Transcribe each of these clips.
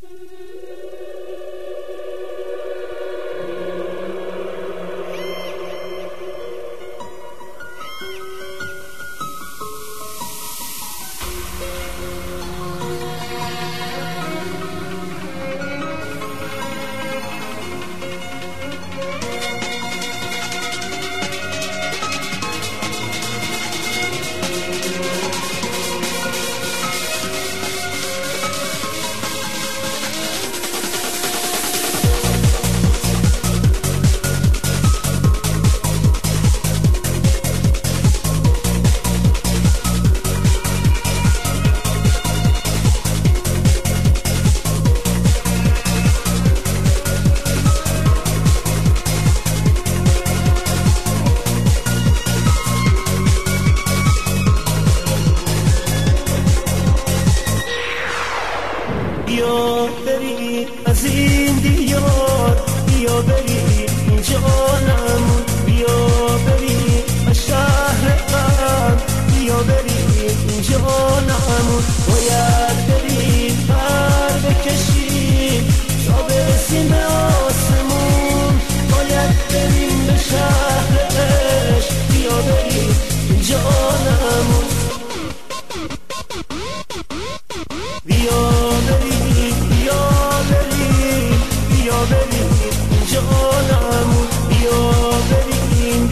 بیا بریم از این دیار، بیا بریم جانمون، بیا بریم از شهر غم، بیا بریم جانمون. باید بریم پر بکشیم تا برسیم به آسمون، باید بریم به شهر عشق، بیا بریم جانمون. بیا بریم جانمون، بیا بریم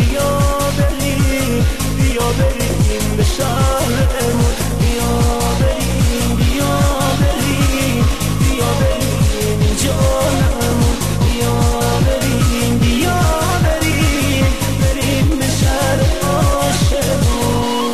به شهرمون، بیا بریم جانمون، بیا بریم به شهر عاشقون.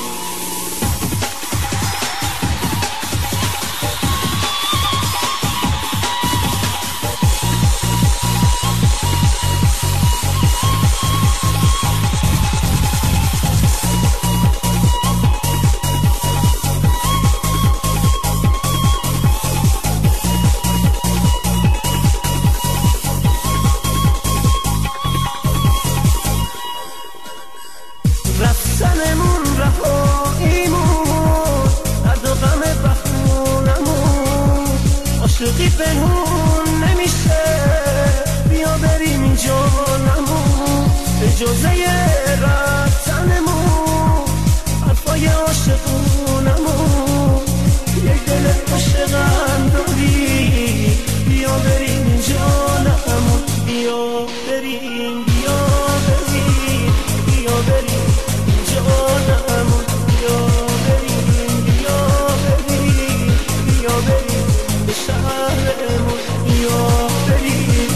رفتنمون رهاییمون، درد و غم بخونمون، عاشقی پنهون نمیشه، بیا بریم جانمون. اجازه رفتنمون حرفای عاشقونمون، یک دل عاشقم داری، بیا بریم جانمون، بیا بریم جانمون، بیا بریم به شهرمون، بیا بریم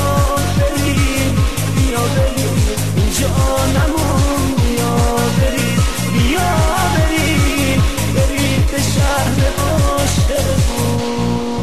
جانمون، بیا بریم به شهر عاشقون.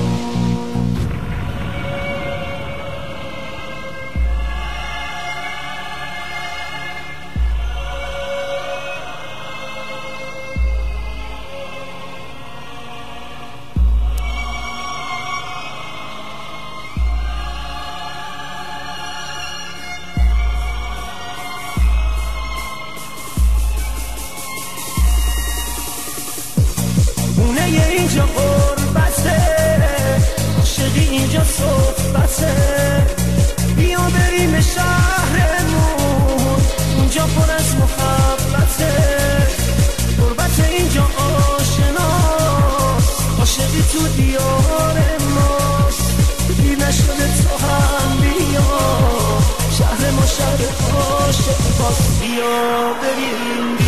خونه اینجا قربته، عاشقی اینجا صحبته، بیا بریم شهرمون، اینجا پر از محبته، قربت اینجا آشناست، عاشقی تو دیار ماست، دیر نشده تو هم بیا، شهر ما شهر عاشق باست، بیا بریم